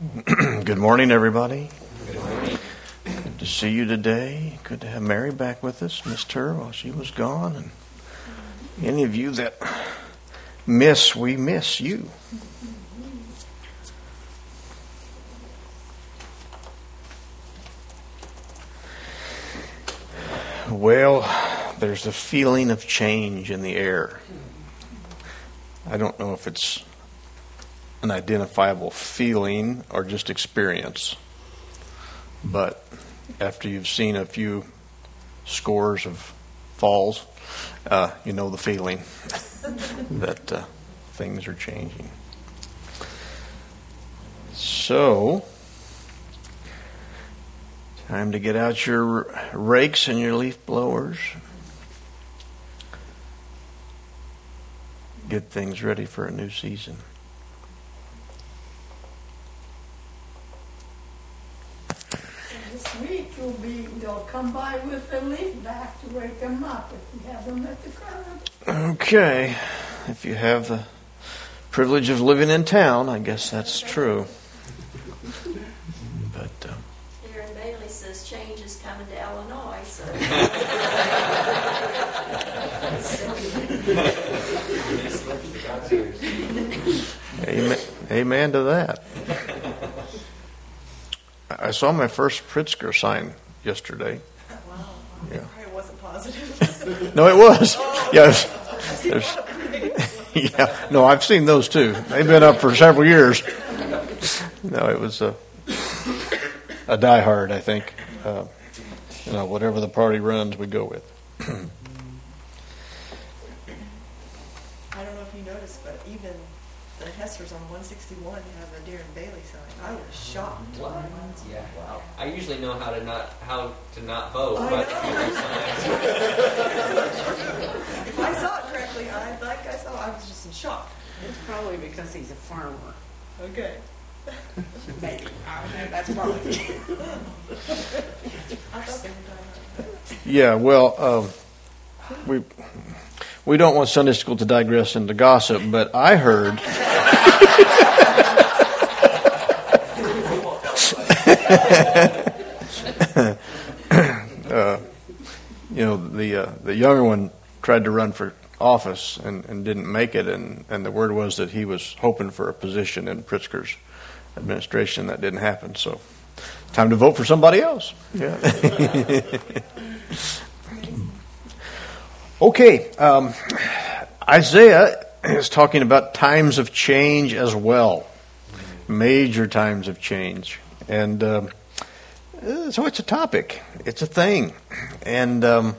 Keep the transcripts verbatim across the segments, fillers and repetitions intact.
Good morning, everybody. Good morning. Good to see you today. Good to have Mary back with us, missed her while she was gone. And any of you that miss, we miss you. Well, there's a feeling of change in the air. I don't know if it's an identifiable feeling or just experience. But after you've seen a few scores of falls, uh, you know the feeling that uh, things are changing. So, time to get out your rakes and your leaf blowers. Get things ready for a new season. This week you'll be, they'll come by with a leaf back to wake them up if you have them at the curb. Okay. If you have the privilege of living in town, I guess that's true. But uh, Darren Bailey says change is coming to Illinois, so. amen, amen to that. I saw my first Pritzker sign yesterday. Wow. Yeah. It probably wasn't positive. No, it was. Yeah, there's, yeah. No, I've seen those too. They've been up for several years. No, it was a a diehard, I think. Uh, you know, whatever the party runs, we go with. I don't know if you noticed, but even the Hesters on one sixty-one have a Darren Bailey sign. I was shocked. What? Yeah. Wow. I usually know how to not how to not vote, I but If I saw it correctly, I like I saw, I was just in shock. It's probably because he's a farmer. Okay. Maybe. I don't know. That's probably. I thought they were dying. Yeah, well, um, we we don't want Sunday school to digress into gossip, but I heard. uh, you know, the uh, the younger one tried to run for office and, and didn't make it, and, and the word was that he was hoping for a position in Pritzker's administration. That didn't happen, so time to vote for somebody else. Yeah. Okay, um, Isaiah is talking about times of change as well, major times of change, and um, so it's a topic, it's a thing, and um,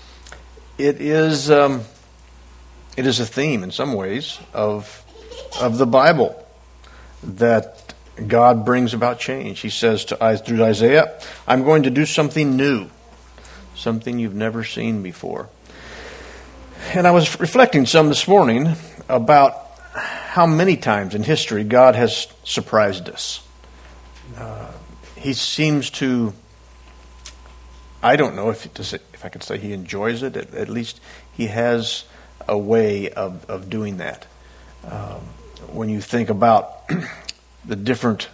it is um, it is a theme in some ways of of the Bible that God brings about change. He says to through Isaiah, "I'm going to do something new, something you've never seen before." And I was reflecting some this morning about how many times in history God has surprised us. Uh, he seems to, I don't know if it, if I could say he enjoys it. At, at least he has a way of, of doing that. Um, when you think about the different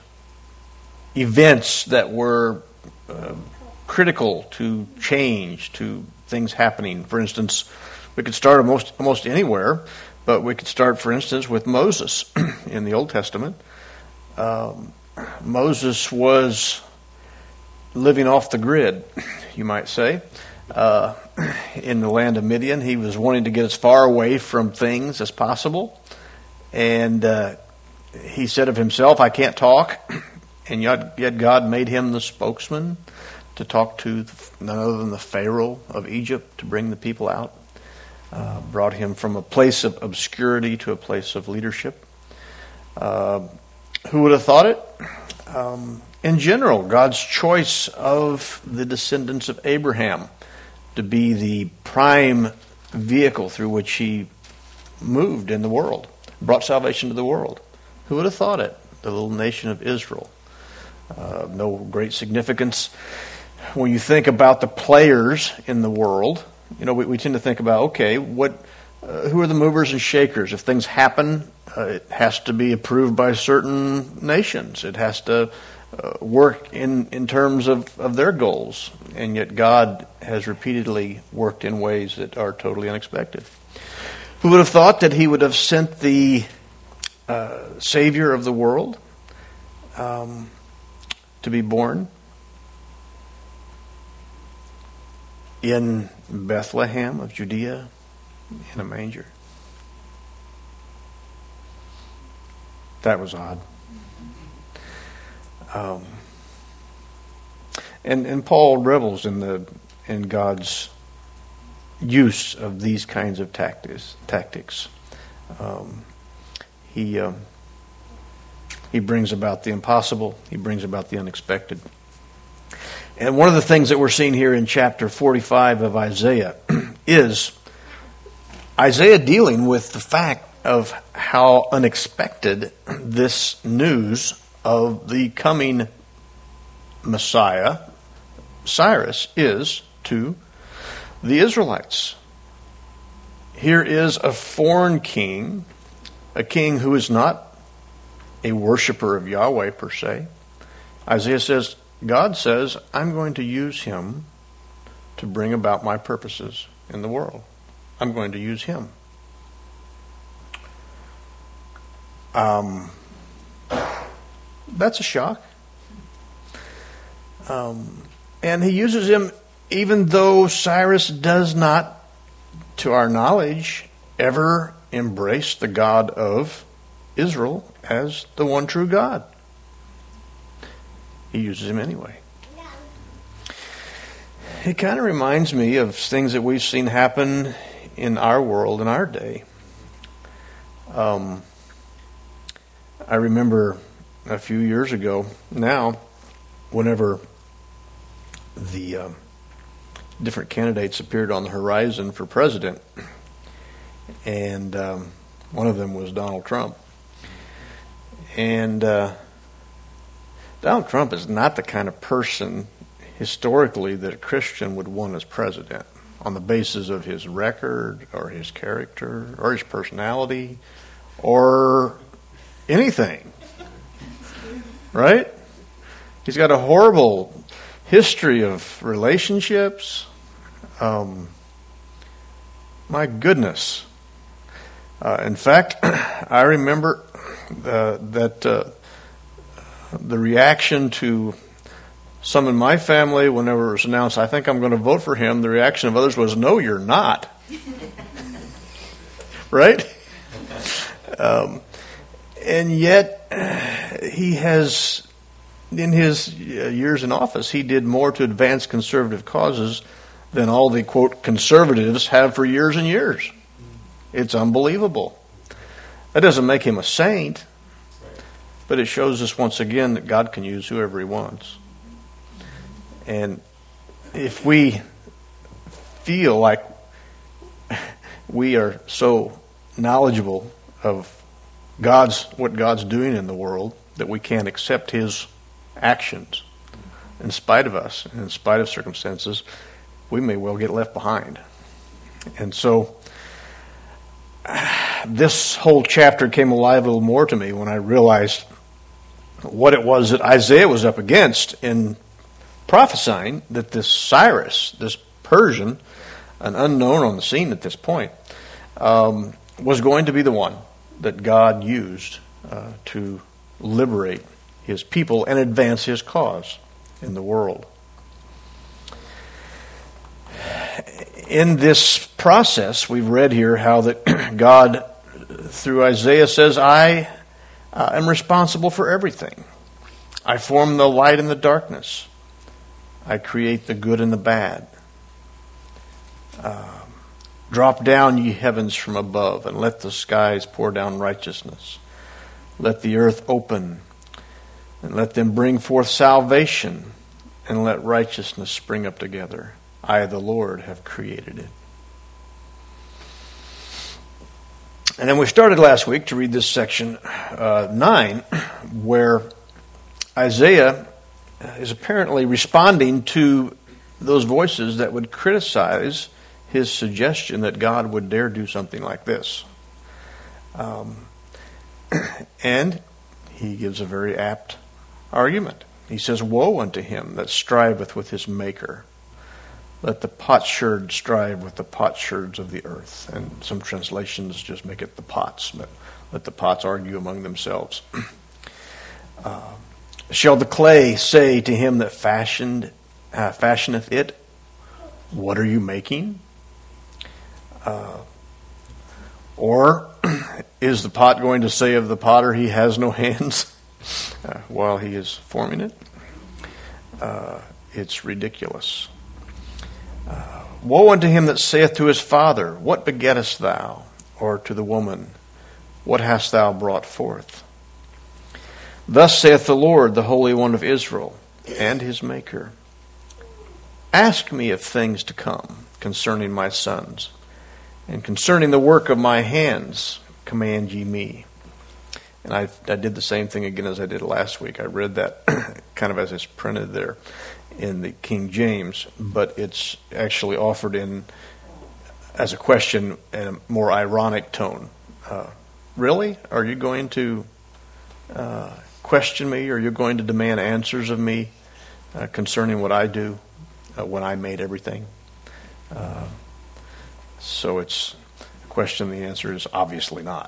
events that were uh, critical to change, to things happening. For instance, we could start almost, almost anywhere, but we could start, for instance, with Moses in the Old Testament. Um, Moses was living off the grid, you might say, uh, in the land of Midian. He was wanting to get as far away from things as possible. And uh, he said of himself, "I can't talk." And yet, yet God made him the spokesman to talk to none other than the Pharaoh of Egypt to bring the people out. Uh, brought him from a place of obscurity to a place of leadership. Uh, who would have thought it? Um, in general, God's choice of the descendants of Abraham to be the prime vehicle through which he moved in the world, brought salvation to the world. Who would have thought it? The little nation of Israel. Uh, no great significance. When you think about the players in the world, you know, we, we tend to think about, okay, what, uh, who are the movers and shakers? If things happen, Uh, it has to be approved by certain nations. It has to uh, work in, in terms of, of their goals. And yet God has repeatedly worked in ways that are totally unexpected. Who would have thought that he would have sent the uh, Savior of the world um, to be born in Bethlehem of Judea in a manger? That was odd. Um, and and Paul revels in the in God's use of these kinds of tactics. Tactics. Um, he um, he brings about the impossible. He brings about the unexpected. And one of the things that we're seeing here in chapter forty-five of Isaiah is Isaiah dealing with the fact of how unexpected this news of the coming Messiah, Cyrus, is to the Israelites. Here is a foreign king, a king who is not a worshiper of Yahweh per se. Isaiah says, God says, I'm going to use him to bring about my purposes in the world. I'm going to use him. Um, that's a shock. Um, and he uses him even though Cyrus does not, to our knowledge, ever embrace the God of Israel as the one true God. He uses him anyway. It kind of reminds me of things that we've seen happen in our world, in our day. Um, I remember a few years ago now, whenever the uh, different candidates appeared on the horizon for president, and um, one of them was Donald Trump. And uh, Donald Trump is not the kind of person historically that a Christian would want as president on the basis of his record or his character or his personality or anything. Right? He's got a horrible history of relationships. Um, my goodness. Uh, in fact, I remember uh, that uh, the reaction to some in my family, whenever it was announced, I think I'm going to vote for him, the reaction of others was, no, you're not. Right? Um, and yet, he has, in his years in office, he did more to advance conservative causes than all the, quote, conservatives have for years and years. It's unbelievable. That doesn't make him a saint, but it shows us once again that God can use whoever he wants. And if we feel like we are so knowledgeable of God's what God's doing in the world that we can't accept his actions in spite of us, and in spite of circumstances, we may well get left behind. And so this whole chapter came alive a little more to me when I realized what it was that Isaiah was up against in prophesying that this Cyrus, this Persian, an unknown on the scene at this point, um, was going to be the one that God used uh, to liberate his people and advance his cause in the world. In this process, we've read here how that God, through Isaiah, says, I uh, am responsible for everything. I form the light and the darkness. I create the good and the bad. Uh, Drop down, ye heavens, from above, and let the skies pour down righteousness. Let the earth open, and let them bring forth salvation, and let righteousness spring up together. I, the Lord, have created it. And then we started last week to read this section uh, nine, where Isaiah is apparently responding to those voices that would criticize his suggestion that God would dare do something like this. Um, And he gives a very apt argument. He says, "Woe unto him that striveth with his maker. Let the potsherd strive with the potsherds of the earth." And some translations just make it the pots, but let the pots argue among themselves. uh, Shall the clay say to him that fashioned uh, fashioneth it, "What are you making?" Uh, or is the pot going to say of the potter, "He has no hands," uh, while he is forming it? Uh, it's ridiculous. Uh, Woe unto him that saith to his father, "What begettest thou?" Or to the woman, "What hast thou brought forth?" Thus saith the Lord, the Holy One of Israel, and his Maker, "Ask me of things to come concerning my sons, and concerning the work of my hands command ye me." And I, I did the same thing again as I did last week. I read that kind of as it's printed there in the King James, but it's actually offered in as a question in a more ironic tone. Uh, really? Are you going to uh, question me? Are you going to demand answers of me uh, concerning what I do uh, when I made everything? Uh, so it's a question. The answer is obviously not.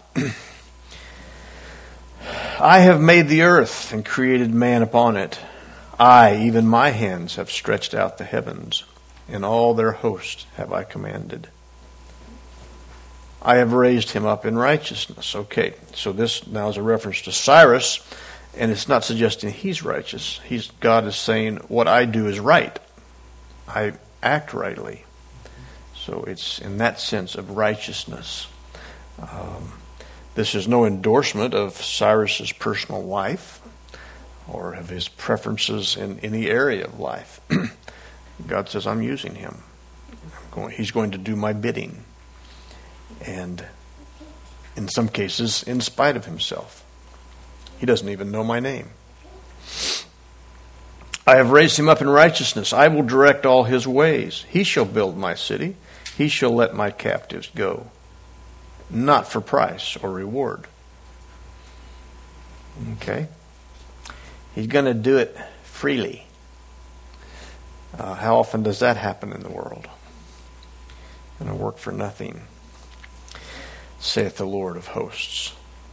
I have made the earth and created man upon it. I, even my hands, have stretched out the heavens, and all their host have I commanded. I have raised him up in righteousness. Okay, so this now is a reference to Cyrus, and it's not suggesting he's righteous. He's, God is saying, what I do is right. I act rightly. So it's in that sense of righteousness. Um, this is no endorsement of Cyrus's personal life or of his preferences in any area of life. God says, I'm using him. I'm going, he's going to do my bidding. And in some cases, in spite of himself. He doesn't even know my name. I have raised him up in righteousness. I will direct all his ways. He shall build my city. He shall let my captives go. Not for price or reward. Okay. He's going to do it freely. Uh, how often does that happen in the world? Going to work for nothing, saith the Lord of hosts.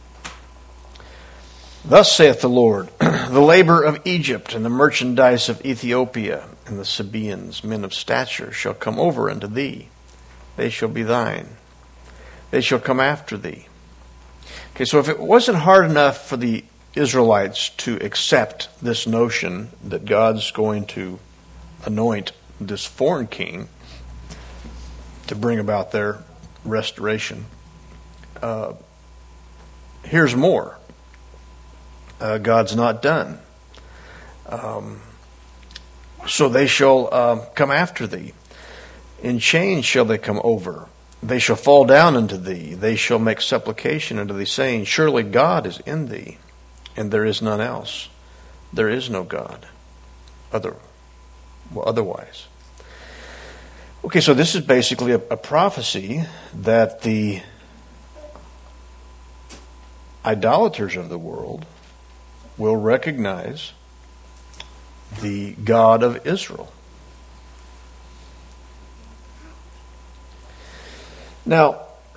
Thus saith the Lord, the labor of Egypt and the merchandise of Ethiopia and the Sabaeans, men of stature, shall come over unto thee. They shall be thine. They shall come after thee. Okay, so if it wasn't hard enough for the Israelites to accept this notion that God's going to anoint this foreign king to bring about their restoration, uh, here's more. Uh, God's not done. Um, so they shall uh, come after thee. In chains shall they come over. They shall fall down unto thee. They shall make supplication unto thee, saying, surely God is in thee, and there is none else. There is no God other, well, otherwise. Okay, so this is basically a, a prophecy that the idolaters of the world will recognize the God of Israel. Now,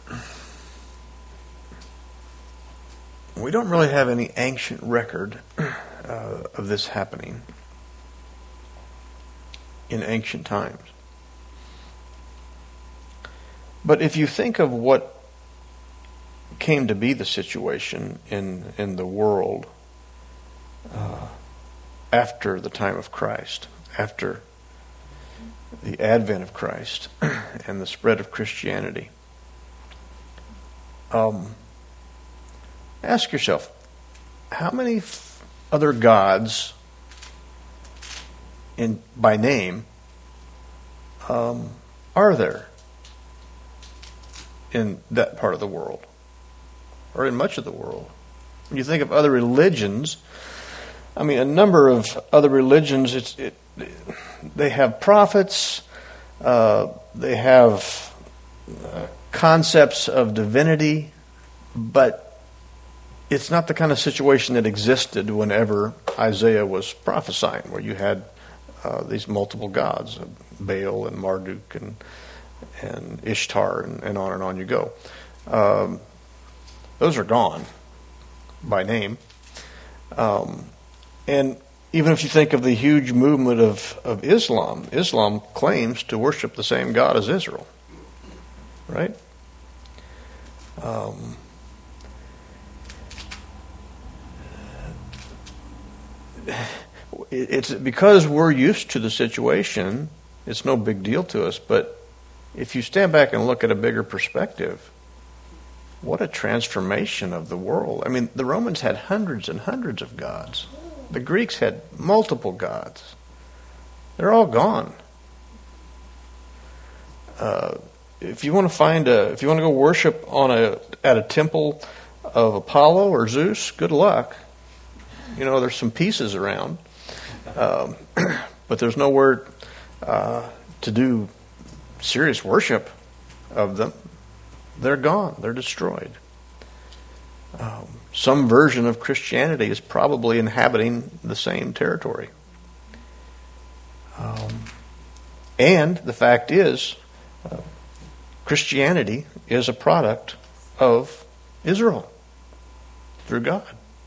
we don't really have any ancient record uh, of this happening in ancient times. But if you think of what came to be the situation in, in the world uh, after the time of Christ, after the advent of Christ and the spread of Christianity, um, ask yourself, how many f- other gods in by name um, are there in that part of the world, or in much of the world? When you think of other religions, I mean, a number of other religions, it's, it, they have prophets, uh, they have uh, concepts of divinity, but it's not the kind of situation that existed whenever Isaiah was prophesying, where you had uh, these multiple gods, Baal and Marduk and and Ishtar, and, and on and on you go. Um, those are gone by name. Um, and even if you think of the huge movement of, of Islam, Islam claims to worship the same God as Israel, right? Um, it's because we're used to the situation, it's no big deal to us, but if you stand back and look at a bigger perspective, what a transformation of the world. I mean, the Romans had hundreds and hundreds of gods. The Greeks had multiple gods. They're all gone. Uh, if you want to find a, if you want to go worship on a at a temple of Apollo or Zeus, good luck. You know, there's some pieces around, um, but there's nowhere uh, to do serious worship of them. They're gone. They're destroyed. Um, some version of Christianity is probably inhabiting the same territory. Um, and the fact is, uh, Christianity is a product of Israel through God.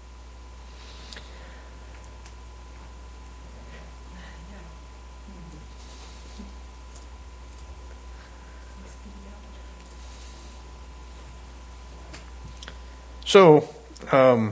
So, um,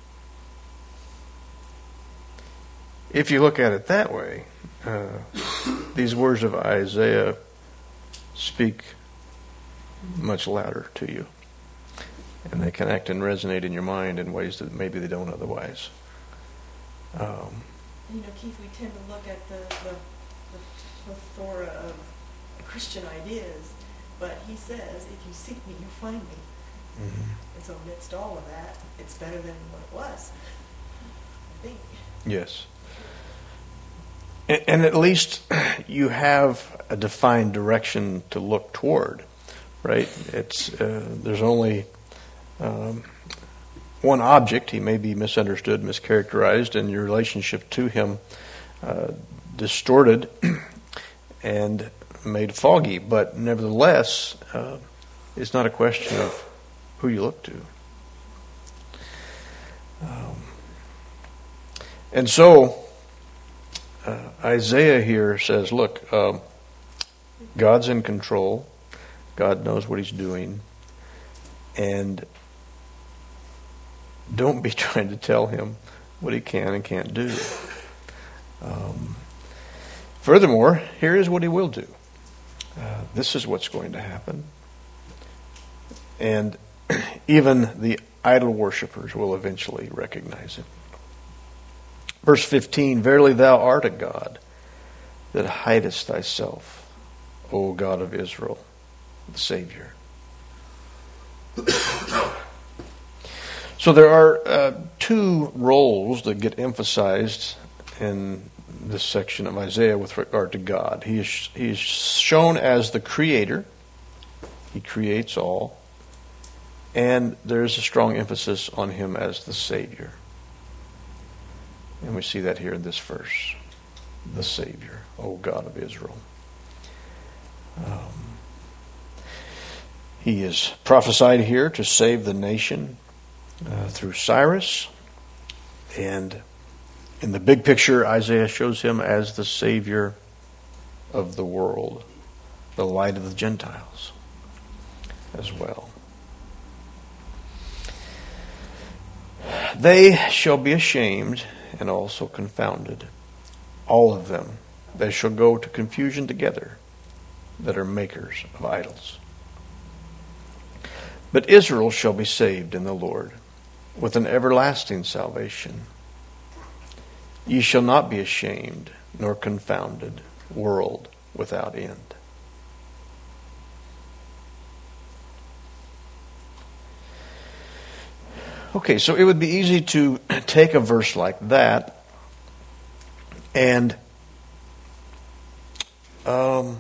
if you look at it that way, uh, these words of Isaiah speak much louder to you. And they connect and resonate in your mind in ways that maybe they don't otherwise. Um, You know, Keith, we tend to look at the, the, the plethora of Christian ideas, but he says, if you seek me, you'll find me. mm-hmm. And so amidst all of that, it's better than what it was, I think. Yes. And, and at least you have a defined direction to look toward, right? It's uh, there's only um, one object. He may be misunderstood, mischaracterized, and your relationship to him uh, distorted and made foggy. But nevertheless, uh, it's not a question of who you look to. Um, and so, uh, Isaiah here says, look, um, God's in control. God knows what he's doing. And don't be trying to tell him what he can and can't do. Um, furthermore, here is what he will do. Uh, this is what's going to happen. And even the idol worshippers will eventually recognize it. Verse fifteen, verily thou art a God that hidest thyself, O God of Israel, the Savior. So there are uh, two roles that get emphasized in this section of Isaiah with regard to God. He is, he is shown as the creator. He creates all. And there's a strong emphasis on him as the Savior. And we see that here in this verse. The Savior, O God of Israel. Um, he is prophesied here to save the nation uh, through Cyrus. And in the big picture, Isaiah shows him as the Savior of the world, the light of the Gentiles as well. They shall be ashamed and also confounded, all of them. They shall go to confusion together that are makers of idols. But Israel shall be saved in the Lord with an everlasting salvation. Ye shall not be ashamed nor confounded, world without end. Okay, so it would be easy to take a verse like that and um,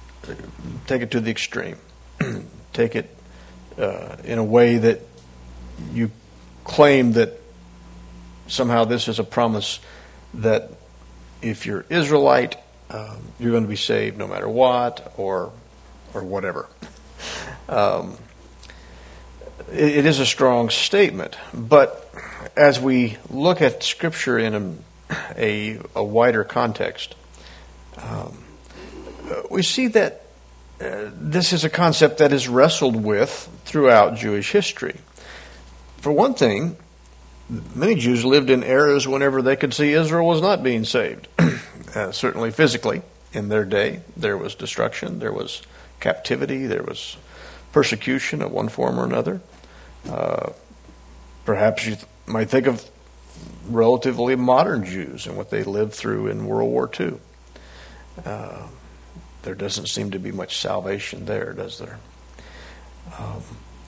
take it to the extreme. Take it uh, in a way that you claim that somehow this is a promise that if you're Israelite, um, you're going to be saved no matter what, or or whatever. Um, it, it is a strong statement, but as we look at Scripture in a, a, a wider context, um, we see that uh, this is a concept that is wrestled with throughout Jewish history. For one thing, many Jews lived in eras whenever they could see Israel was not being saved. uh, certainly physically, in their day, there was destruction, there was captivity, there was persecution of one form or another. Uh, perhaps you th- might think of relatively modern Jews and what they lived through in World War Two. Uh, there doesn't seem to be much salvation there, does there? Um,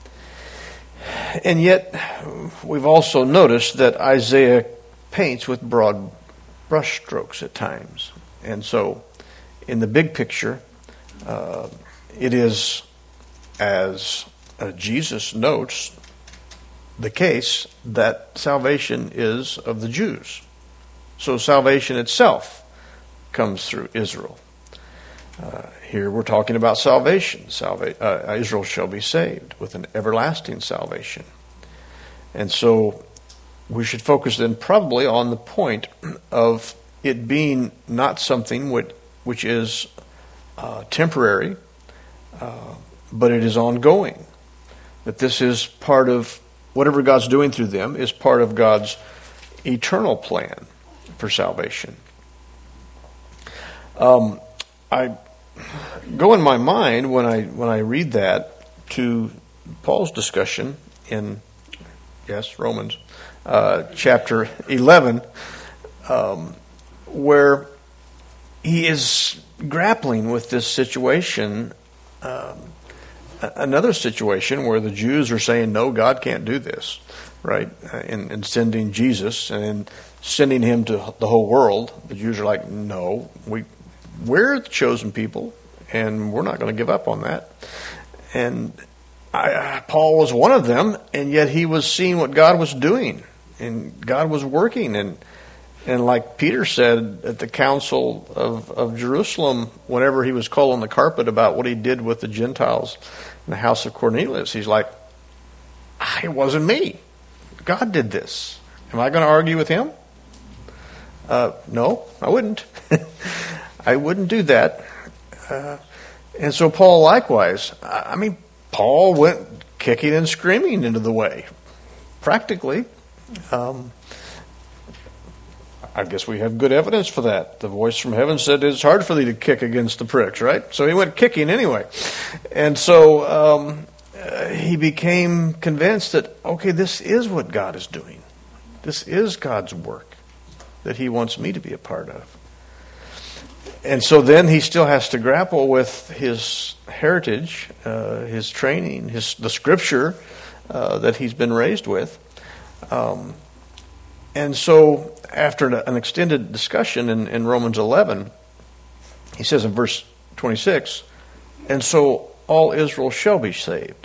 and yet, we've also noticed that Isaiah paints with broad brushstrokes at times. And so, in the big picture, uh, it is, as uh, Jesus notes, the case that salvation is of the Jews. So salvation itself comes through Israel. Uh, here we're talking about salvation. Salva- uh, Israel shall be saved with an everlasting salvation. And so we should focus then probably on the point of it being not something which, which is uh, temporary, uh, but it is ongoing. That this is part of whatever God's doing through them is part of God's eternal plan for salvation. Um, I go in my mind when I when I read that to Paul's discussion in yes Romans uh, chapter eleven, um, where he is grappling with this situation. Um, Another situation where the Jews are saying, no, God can't do this, right? In, in sending Jesus and in sending him to the whole world, the Jews are like, no, we, we're the chosen people, and we're not going to give up on that. And I, Paul was one of them, and yet he was seeing what God was doing, and God was working. And and like Peter said at the council of, of Jerusalem, whenever he was calling the carpet about what he did with the Gentiles in the house of Cornelius, he's like, ah, it wasn't me. God did this. Am I going to argue with him? Uh, no, I wouldn't. I wouldn't do that. Uh, and so Paul likewise. I mean, Paul went kicking and screaming into the way, practically. Um, I guess we have good evidence for that. The voice from heaven said it's hard for thee to kick against the pricks, right? So he went kicking anyway. And so um, uh, he became convinced that, okay, this is what God is doing. This is God's work that he wants me to be a part of. And so then he still has to grapple with his heritage, uh, his training, his the scripture uh, that he's been raised with. Um, and so after an extended discussion in, in Romans eleven, he says in verse twenty-six, and so all Israel shall be saved.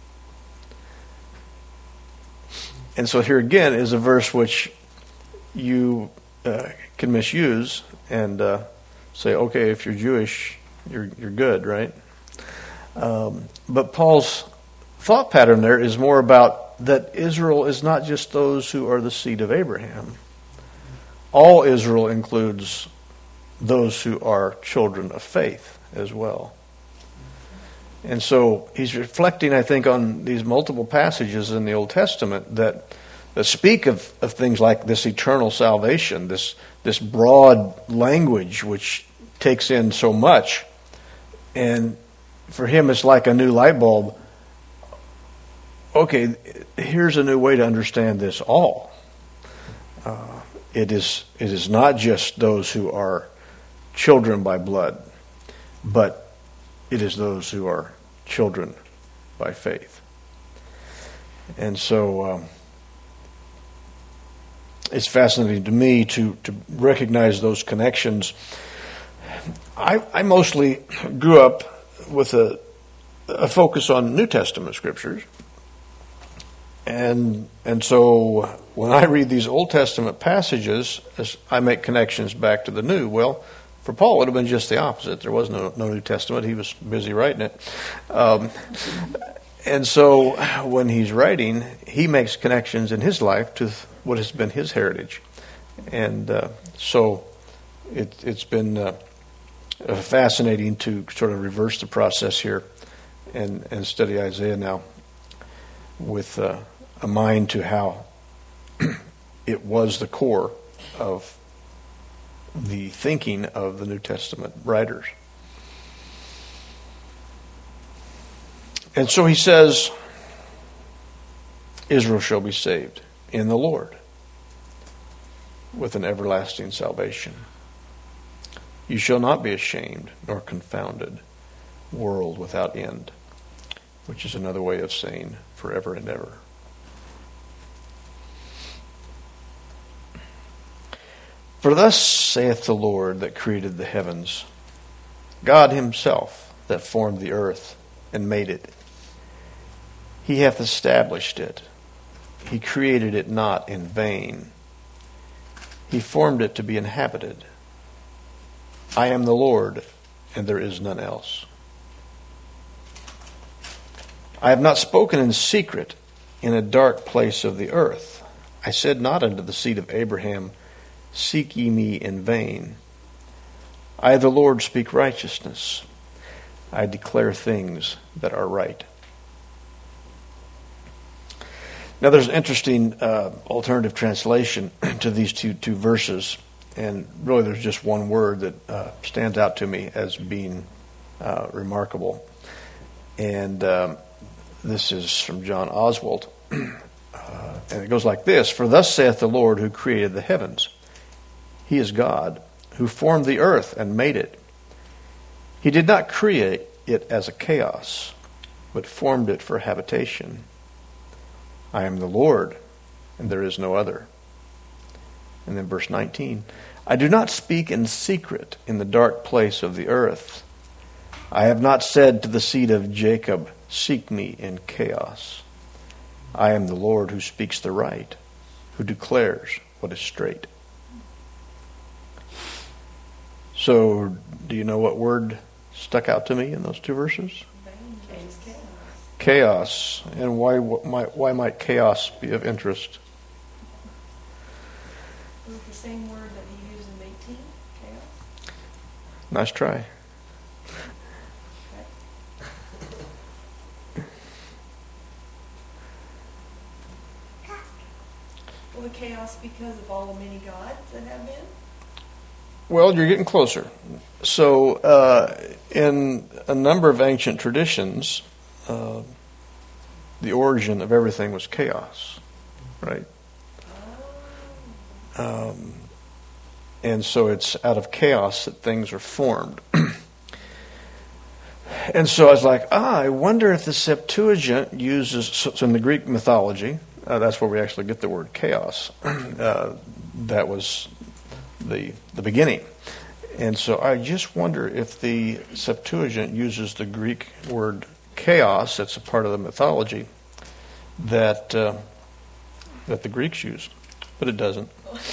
And so here again is a verse which you uh, can misuse and uh, say, okay, if you're Jewish, you're you're good, right? Um, but Paul's thought pattern there is more about that Israel is not just those who are the seed of Abraham. All Israel includes those who are children of faith as well. And so he's reflecting, I think, on these multiple passages in the Old Testament that, that speak of, of things like this eternal salvation, this, this broad language which takes in so much. And for him, it's like a new light bulb. Okay, here's a new way to understand this all. Uh, it is it is not just those who are children by blood, but it is those who are children by faith. And so um, it's fascinating to me to, to recognize those connections. I, I mostly grew up with a, a focus on New Testament scriptures. and and so when I read these Old Testament passages, as I make connections back to the New. Well, for Paul, it would have been just the opposite. There was no, no New Testament. He was busy writing it. Um, and so when he's writing, he makes connections in his life to what has been his heritage. And uh, so it, it's been uh, fascinating to sort of reverse the process here and, and study Isaiah now with uh, a mind to how it was the core of the thinking of the New Testament writers. And so he says, Israel shall be saved in the Lord with an everlasting salvation. You shall not be ashamed nor confounded, world without end, which is another way of saying forever and ever. For thus saith the Lord that created the heavens, God himself that formed the earth and made it. He hath established it. He created it not in vain. He formed it to be inhabited. I am the Lord, and there is none else. I have not spoken in secret in a dark place of the earth. I said not unto the seed of Abraham, seek ye me in vain. I, the Lord, speak righteousness. I declare things that are right. Now there's an interesting uh, alternative translation to these two, two verses. And really there's just one word that uh, stands out to me as being uh, remarkable. And um, this is from John Oswald. uh, and it goes like this. For thus saith the Lord who created the heavens. He is God, who formed the earth and made it. He did not create it as a chaos, but formed it for habitation. I am the Lord, and there is no other. And then verse nineteen. I do not speak in secret in the dark place of the earth. I have not said to the seed of Jacob, seek me in chaos. I am the Lord who speaks the right, who declares what is straight. So, do you know what word stuck out to me in those two verses? Chaos. And why might why might chaos be of interest? Was it the same word that he used in eighteen? Chaos? Nice try. Well, the chaos because of all the many gods that have been? Well, you're getting closer. So, uh, in a number of ancient traditions, uh, the origin of everything was chaos, right? Um, and so it's out of chaos that things are formed. And so I was like, ah, I wonder if the Septuagint uses, so in the Greek mythology, uh, that's where we actually get the word chaos. Uh, that was the the beginning. And so I just wonder if the Septuagint uses the Greek word chaos, that's a part of the mythology, that uh, that the Greeks use. But it doesn't.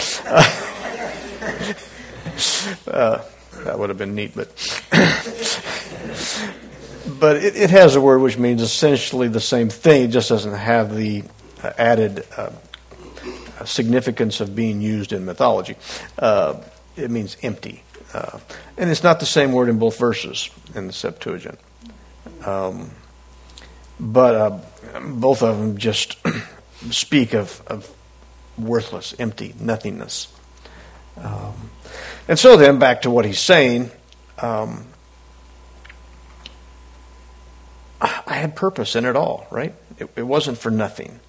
uh, that would have been neat, but but it, it has a word which means essentially the same thing. It just doesn't have the uh, added uh, significance of being used in mythology. Uh, it means empty. Uh, and it's not the same word in both verses in the Septuagint. Um, but uh, both of them just speak of, of worthless, empty, nothingness. Um, and so then, back to what he's saying, um, I had purpose in it all, right? It, it wasn't for nothing.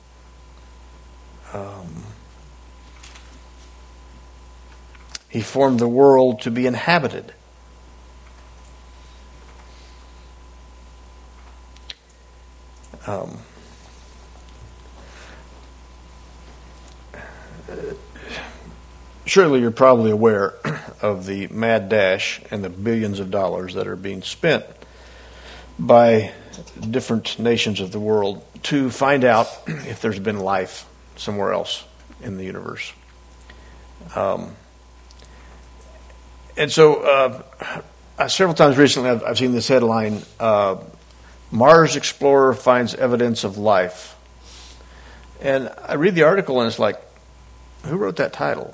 Um, he formed the world to be inhabited. Um, surely you're probably aware of the mad dash and the billions of dollars that are being spent by different nations of the world to find out if there's been life somewhere else in the universe. Um, and so uh, several times recently I've, I've seen this headline, uh, Mars explorer finds evidence of life. And I read the article and it's like, who wrote that title?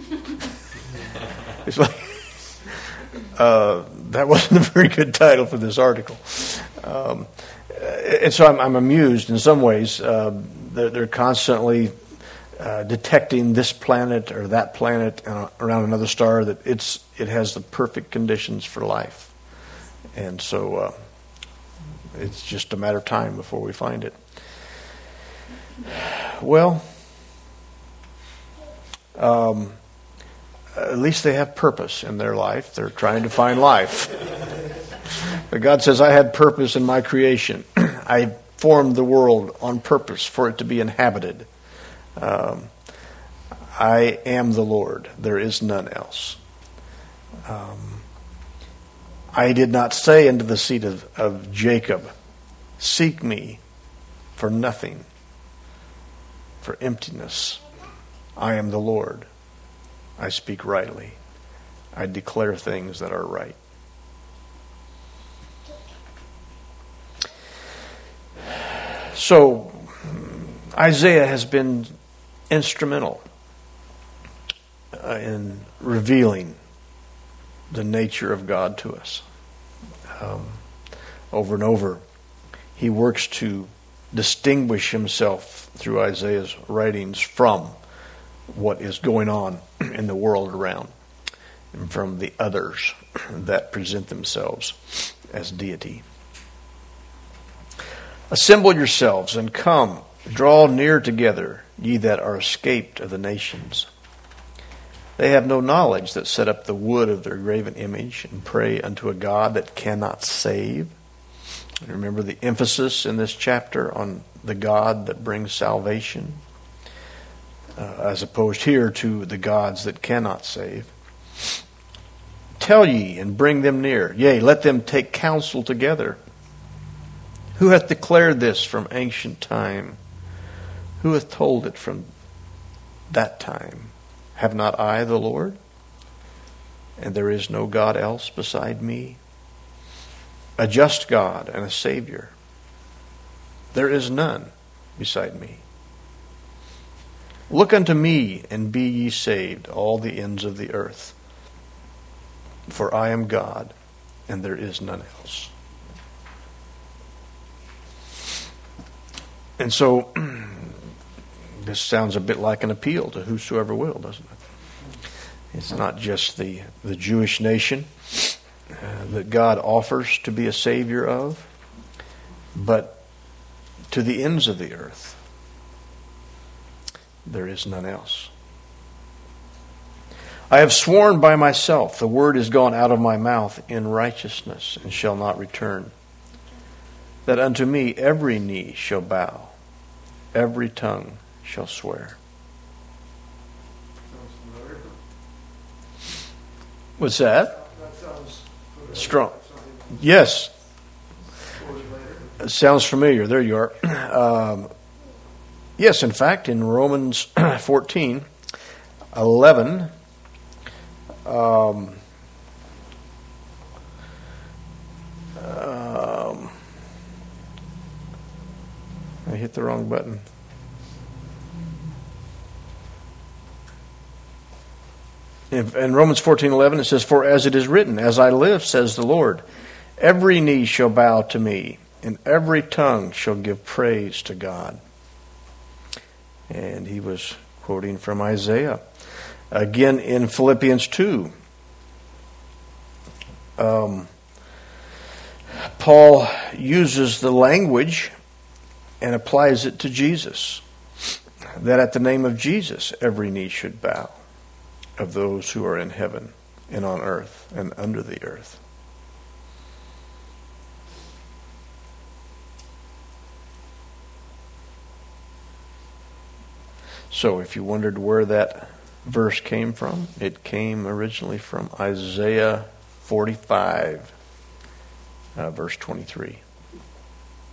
It's like, uh, that wasn't a very good title for this article. Um, and so I'm, I'm amused in some ways. Uh, they're, they're constantly uh, detecting this planet or that planet uh, around another star that it's it has the perfect conditions for life. And so uh, it's just a matter of time before we find it. Well, um, at least they have purpose in their life. They're trying to find life. But God says, I had purpose in my creation. I formed the world on purpose for it to be inhabited. Um, I am the Lord. There is none else. Um, I did not say unto the seed of, of Jacob, seek me for nothing, for emptiness. I am the Lord. I speak rightly. I declare things that are right. So, Isaiah has been instrumental uh, in revealing the nature of God to us. Um, over and over, he works to distinguish himself through Isaiah's writings from what is going on in the world around, and from the others that present themselves as deity. Assemble yourselves and come, draw near together, ye that are escaped of the nations. They have no knowledge that set up the wood of their graven image and pray unto a God that cannot save. And remember the emphasis in this chapter on the God that brings salvation, uh, as opposed here to the gods that cannot save. Tell ye and bring them near, yea, let them take counsel together. Who hath declared this from ancient time? Who hath told it from that time? Have not I the Lord? And there is no God else beside me? A just God and a Savior. There is none beside me. Look unto me and be ye saved, all the ends of the earth. For I am God, and there is none else. And so, this sounds a bit like an appeal to whosoever will, doesn't it? It's not just the, the Jewish nation uh, that God offers to be a Savior of, but to the ends of the earth. There is none else. I have sworn by myself, the word is gone out of my mouth in righteousness, and shall not return. That unto me every knee shall bow, every tongue shall swear. What's that? That sounds Strong. Yes. It sounds familiar. There you are. Um, yes, in fact, in Romans fourteen, eleven, um, um, I hit the wrong button. In, in Romans fourteen eleven, it says, For as it is written, as I live, says the Lord, every knee shall bow to me, and every tongue shall give praise to God. And he was quoting from Isaiah. Again, in Philippians two, um, Paul uses the language and applies it to Jesus, that at the name of Jesus every knee should bow, of those who are in heaven and on earth and under the earth. So if you wondered where that verse came from, it came originally from Isaiah forty-five, uh, verse twenty-three.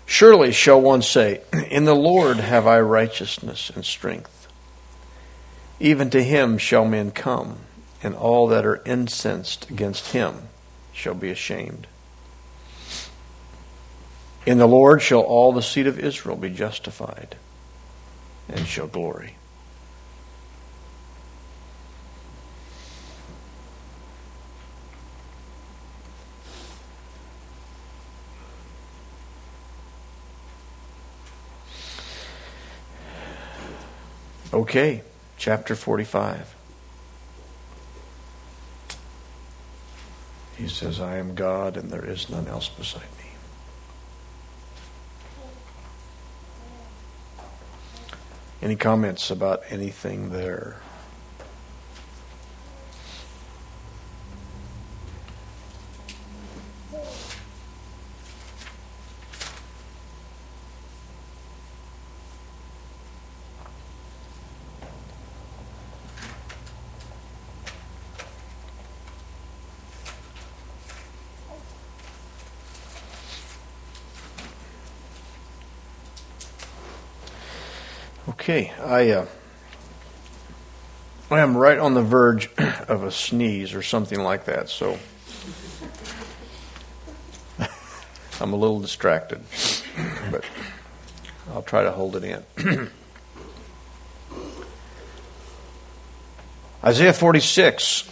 Surely shall one say, in the Lord have I righteousness and strength. Even to him shall men come, and all that are incensed against him shall be ashamed. In the Lord shall all the seed of Israel be justified, and shall glory. Okay, chapter forty-five. He says, I am God and there is none else beside me. Any comments about anything there? Okay, I uh, I am right on the verge of a sneeze or something like that, so I'm a little distracted, but I'll try to hold it in. Isaiah forty-six,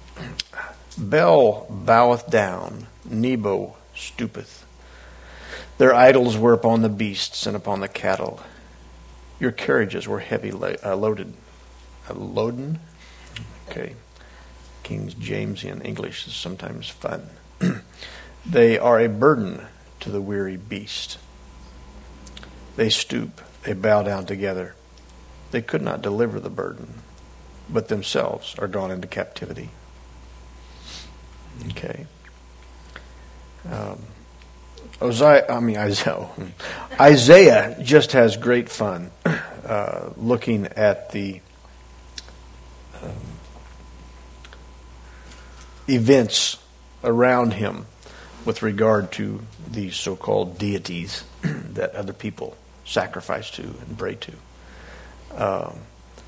Bel boweth down, Nebo stoopeth. Their idols were upon the beasts and upon the cattle. Your carriages were heavy uh, loaded. Uh, loaden? Okay. King James in English is sometimes fun. They are a burden to the weary beast. They stoop, they bow down together. They could not deliver the burden, but themselves are gone into captivity. Okay. Um, Isaiah, I mean Isaiah, Isaiah just has great fun uh, looking at the um, events around him with regard to these so-called deities that other people sacrifice to and pray to. Um,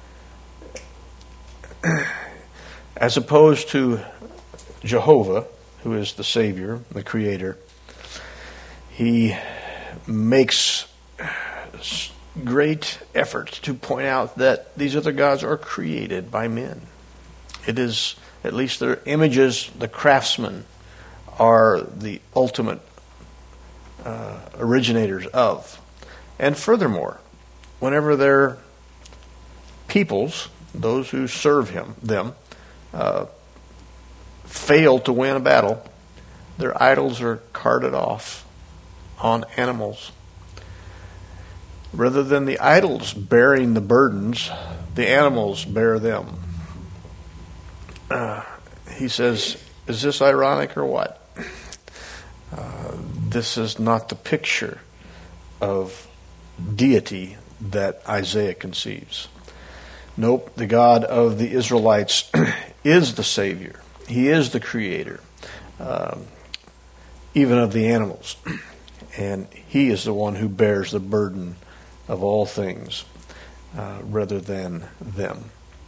as opposed to Jehovah, who is the Savior, the Creator, he makes great effort to point out that these other gods are created by men. It is, at least their images, the craftsmen are the ultimate uh, originators of. And furthermore, whenever their peoples, those who serve him, them, uh, fail to win a battle, their idols are carted off on animals. Rather than the idols bearing the burdens, the animals bear them. Uh, he says, is this ironic or what? Uh, this is not the picture of deity that Isaiah conceives. Nope, the God of the Israelites is the Savior. He is the Creator, um, even of the animals. And he is the one who bears the burden of all things uh, rather than them.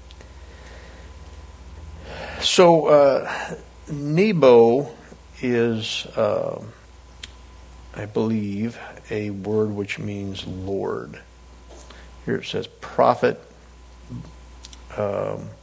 So uh, Nebo is, uh, I believe, a word which means Lord. Here it says prophet. Um,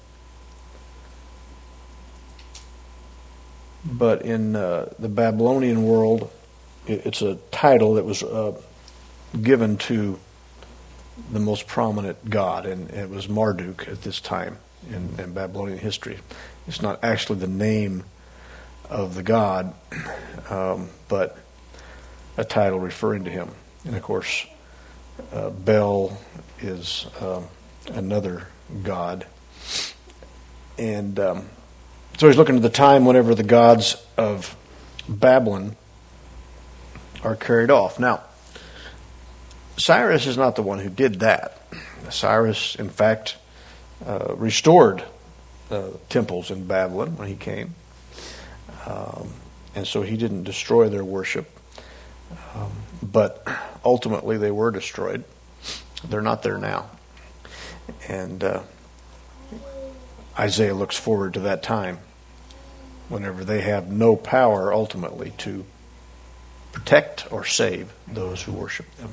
but in uh, the Babylonian world, it's a title that was uh, given to the most prominent god, and it was Marduk at this time in, in Babylonian history. It's not actually the name of the god, um, but a title referring to him. And of course, uh, Bel is um, another god. And um, so he's looking at the time whenever the gods of Babylon are carried off. Now, Cyrus is not the one who did that. Cyrus, in fact, uh, restored uh, temples in Babylon when he came. Um, and so he didn't destroy their worship. Um, but ultimately they were destroyed. They're not there now. And uh, Isaiah looks forward to that time whenever they have no power ultimately to protect or save those who worship them.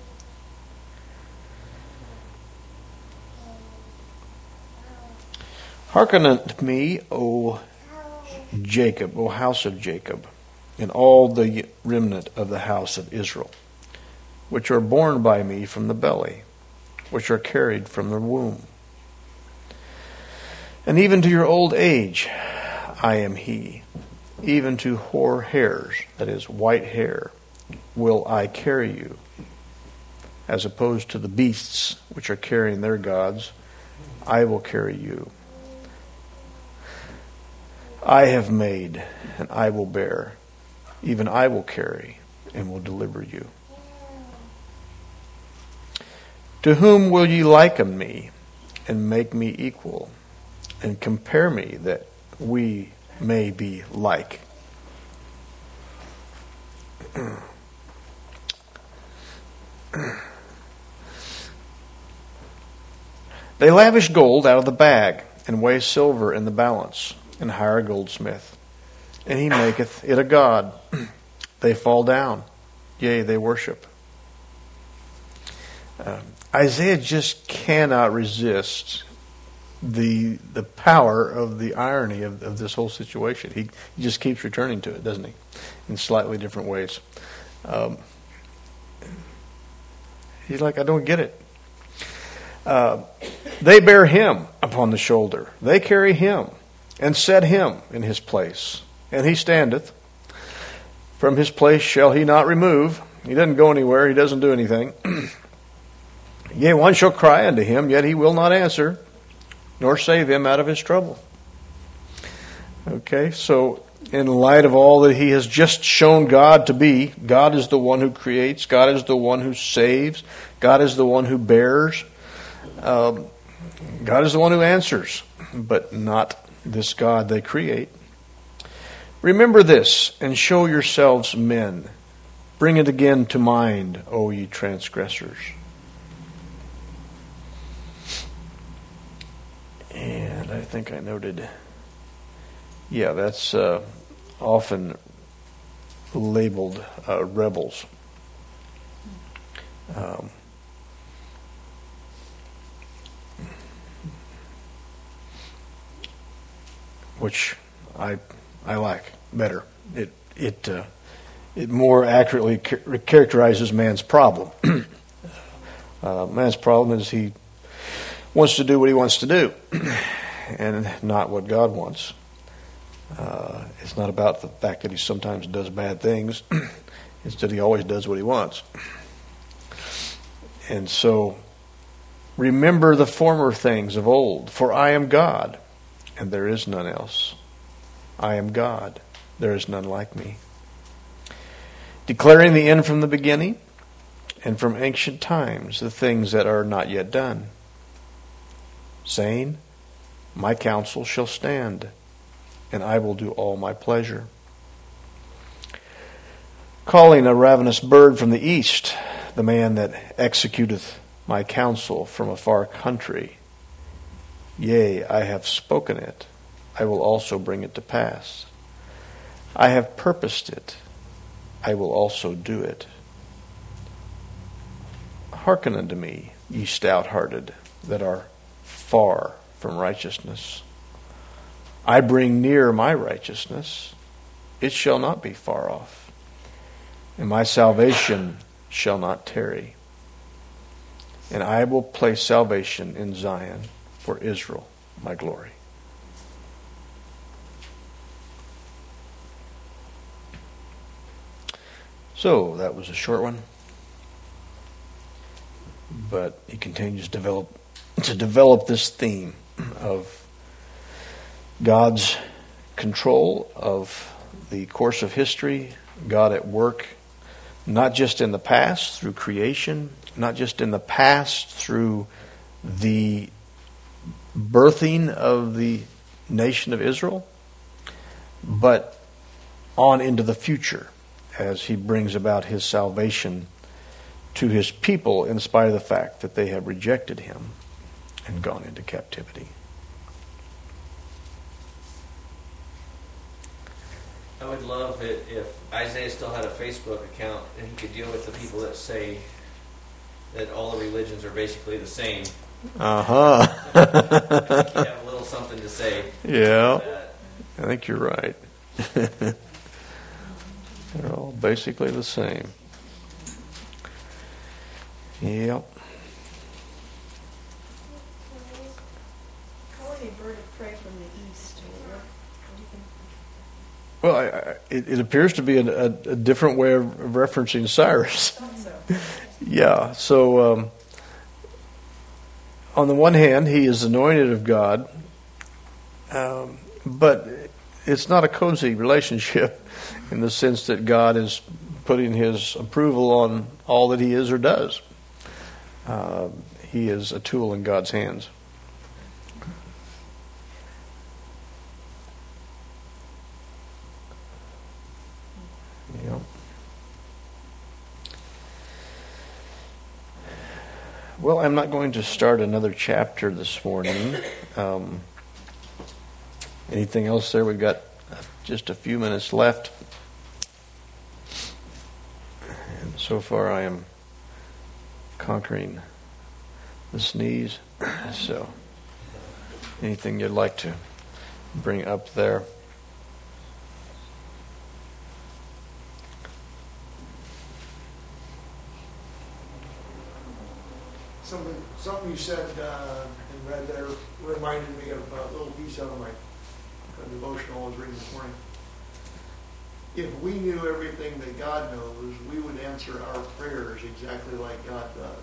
Hearken unto me, O Jacob, O house of Jacob, and all the remnant of the house of Israel, which are born by me from the belly, which are carried from the womb. And even to your old age I am he, even to hoar hairs, that is, white hair, will I carry you, as opposed to the beasts which are carrying their gods, I will carry you. I have made, and I will bear, even I will carry, and will deliver you. To whom will ye liken me, and make me equal, and compare me, that we may be like? They lavish gold out of the bag, and weigh silver in the balance, and hire a goldsmith, and he maketh it a god. They fall down, yea, they worship. Uh, Isaiah just cannot resist the the power of the irony of, of this whole situation. He, he just keeps returning to it, doesn't he? In slightly different ways. Um, he's like, I don't get it. Uh, they bear him upon the shoulder. They carry him, and set him in his place. And he standeth. From his place shall he not remove. He doesn't go anywhere. He doesn't do anything. Yea, one shall cry unto him, yet he will not answer, nor save him out of his trouble. Okay, so in light of all that he has just shown God to be, God is the one who creates, God is the one who saves, God is the one who bears, um, God is the one who answers, but not this God they create. Remember this, and show yourselves men. Bring it again to mind, O ye transgressors. And I think I noted, yeah, that's uh, often labeled uh, rebels. Um, which I I like better. It it uh, it more accurately char- characterizes man's problem. uh, man's problem is he wants to do what he wants to do, and not what God wants. Uh, it's not about the fact that he sometimes does bad things. Instead, he always does what he wants. And so, remember the former things of old, for I am God, and there is none else. I am God, there is none like me. Declaring the end from the beginning, and from ancient times the things that are not yet done. Saying, my counsel shall stand, and I will do all my pleasure. Calling a ravenous bird from the east, the man that executeth my counsel from a far country. Yea, I have spoken it, I will also bring it to pass. I have purposed it, I will also do it. Hearken unto me, ye stout-hearted, that are far from righteousness. I bring near my righteousness, it shall not be far off, and my salvation shall not tarry. And I will place salvation in Zion for Israel, my glory. So, that was a short one. But he continues to develop to develop this theme of God's control of the course of history, God at work, not just in the past through creation, not just in the past through the birthing of the nation of Israel, but on into the future as he brings about his salvation to his people in spite of the fact that they have rejected him and gone into captivity. I would love it if Isaiah still had a Facebook account and he could deal with the people that say that all the religions are basically the same. Uh-huh. I think he'd have a little something to say. Yeah, about that. I think you're right. They're all basically the same. Yep. Call any bird of prey from the east. What, what do you think? Well, I, I, it, it appears to be a, a, a different way of referencing Cyrus. Thought so. Yeah, so um, on the one hand, he is anointed of God, um, but it's not a cozy relationship in the sense that God is putting his approval on all that he is or does. Uh, he is a tool in God's hands. Yeah. Well, I'm not going to start another chapter this morning. Um, anything else there? We've got just a few minutes left. And so far I am conquering the sneeze. So, anything you'd like to bring up there? Something, something you said uh, and read there reminded me of a little piece out of my uh, devotional I was reading this morning. If we knew everything that God knows, we would answer our prayers exactly like God does.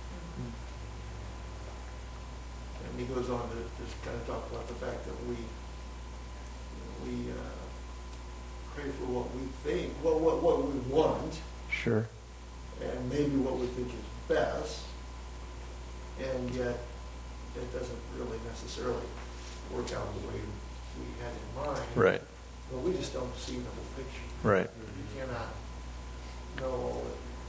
And he goes on to just kind of talk about the fact that we we uh, pray for what we think, what what what we want, Sure. and maybe what we think is best. And yet, it doesn't really necessarily work out the way we had in mind. Right. But we just don't see the whole picture. Right. You cannot know all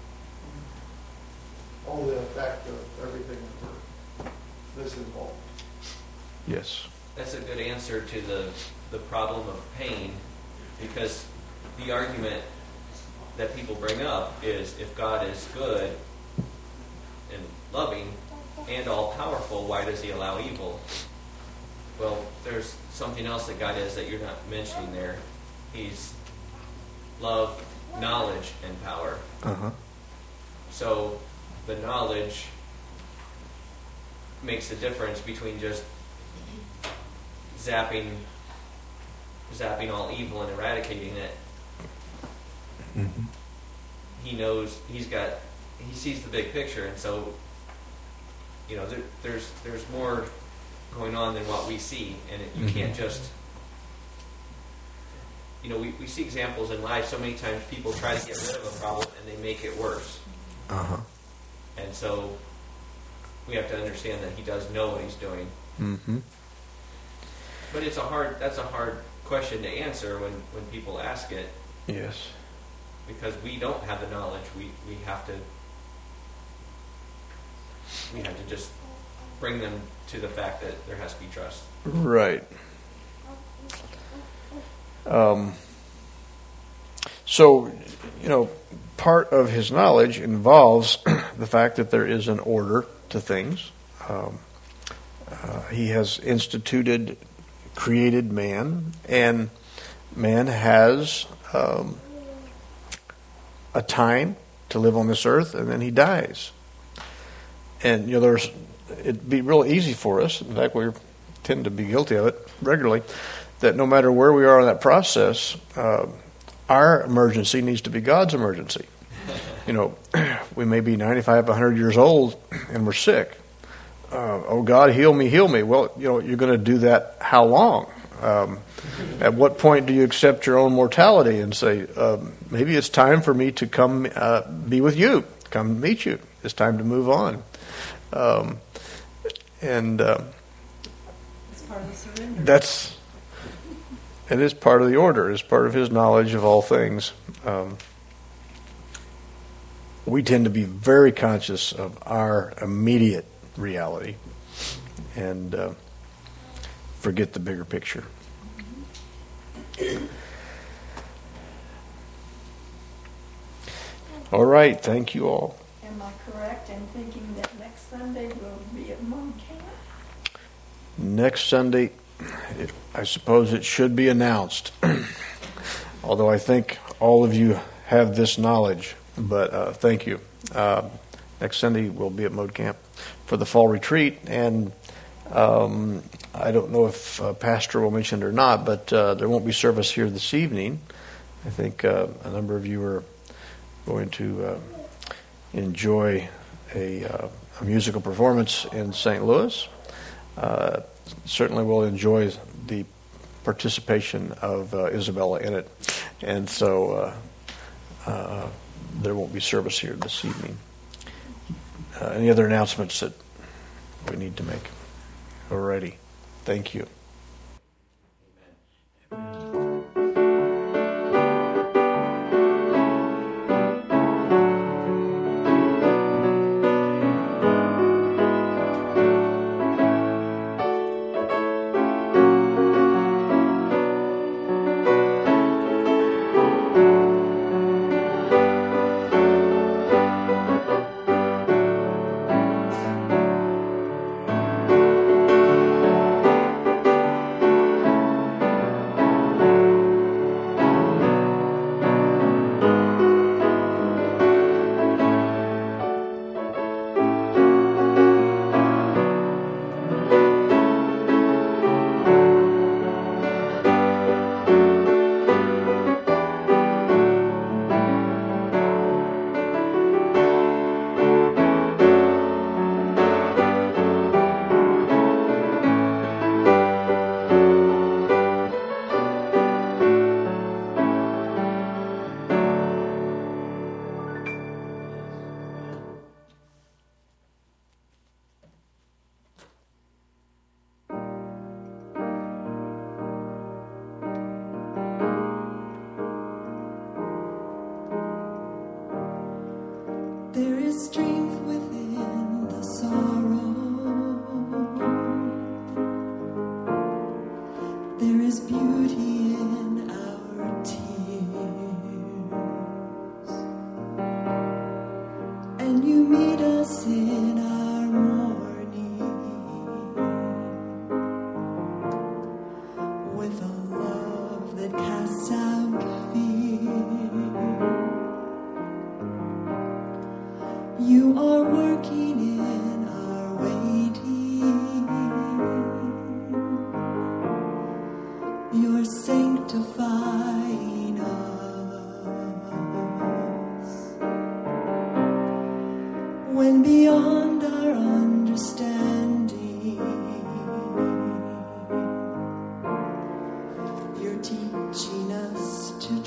the, all the effect of everything that we're, that's involved. Yes. That's a good answer to the, the problem of pain, because the argument that people bring up is if God is good and loving and all-powerful, why does he allow evil? Well, there's something else that God is that you're not mentioning there. He's love, knowledge, and power. Uh-huh. So the knowledge makes a difference between just zapping zapping all evil and eradicating it. Mm-hmm. He knows, he's got, he sees the big picture, and so, you know, there, there's there's more going on than what we see, and it, you Mm-hmm. can't just, you know, we, we see examples in life. So many times people try to get rid of a problem and they make it worse. Uh-huh. And so we have to understand that he does know what he's doing. Mm-hmm. But it's a hard, that's a hard question to answer when, when people ask it, Yes. because we don't have the knowledge. We, we have to we have to just bring them to the fact that there has to be trust. Right. Um, so, you know, part of his knowledge involves the fact that there is an order to things. Um, uh, he has instituted, created man, and man has um, a time to live on this earth, and then he dies. And, you know, there's, it'd be real easy for us, in fact, we tend to be guilty of it regularly, that no matter where we are in that process, uh, our emergency needs to be God's emergency. You know, we may be ninety-five, one hundred years old, and we're sick. Uh, oh, God, heal me, heal me. Well, you know, you're going to do that how long? Um, at what point do you accept your own mortality and say, um, maybe it's time for me to come uh, be with you, come meet you. It's time to move on. Um, and uh, It's part of the surrender. that's, it is part of the order. It's part of his knowledge of all things. Um, we tend to be very conscious of our immediate reality and uh, forget the bigger picture. All right, thank you all. Am I correct in thinking that next Sunday we'll be at Moon Camp? Next Sunday, it, I suppose it should be announced, although I think all of you have this knowledge, but uh, thank you. Uh, next Sunday we'll be at Mode Camp for the fall retreat, and um, I don't know if uh, Pastor will mention it or not, but uh, there won't be service here this evening. I think uh, a number of you are going to uh, enjoy a, uh, a musical performance in Saint Louis. Uh, certainly will enjoy the participation of uh, Isabella in it. And so uh, uh, there won't be service here this evening. Uh, any other announcements that we need to make? Alrighty. Thank you. There is strength within the sorrow. There is beauty in our tears. And you meet us in our mourning with a love that casts out fear. You are working in our waiting. You're sanctifying us. When beyond our understanding, you're teaching us to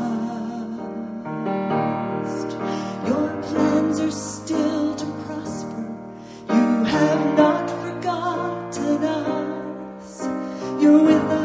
trust. Your plans are still to prosper. You have not forgotten us. You're with us.